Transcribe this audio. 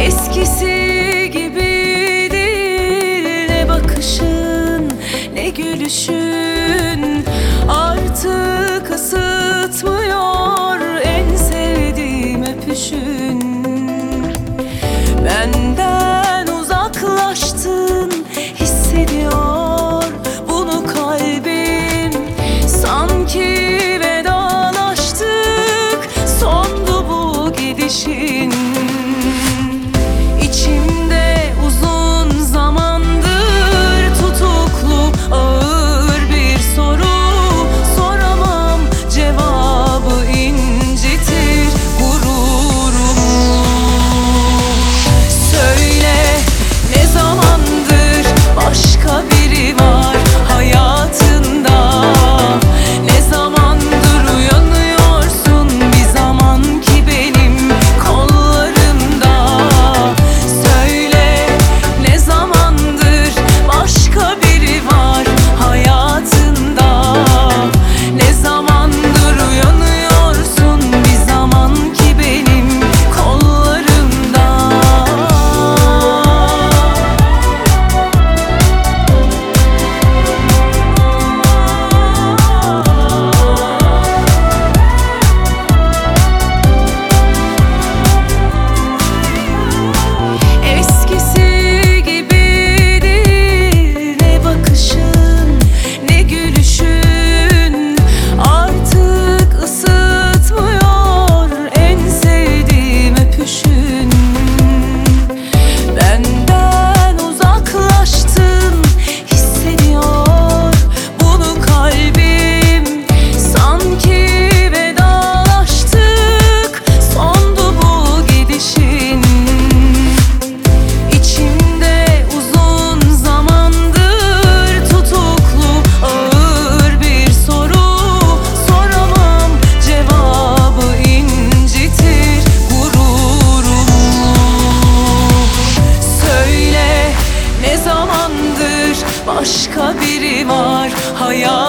Eskisi gibi değil, ne bakışın ne gülüşün artık ısıtmıyor en sevdiğim öpüşün. Benden uzaklaştın, hissediyor bunu kalbim. Sanki vedalaştık, sondu bu gidişin. İçimde uzun zamandır tutuklu ağır bir soru. Soramam, cevabı incitir gururumu. Söyle, ne zamandır başka biri var hayatında? Ne zamandır uyanıyorsun bir zaman ki benim kollarımda? Söyle, ne zamandır başka biri var hayatında? Ne zamandır uyanıyorsun bir zaman ki benim kollarımda? Eskisi gibi değil, ne bakışın ne gülüşün artık ısıtmıyor en sevdiğim öpüşün. Benden uzaklaştın, hissediyor bunu kalbim. Sanki vedalaştık, sondu bu gidişin. İçimde uzun zamandır tutuklu ağır bir soru. Soramam, cevabı incitir gururumu. Söyle, ne zamandır başka biri var hayatımda?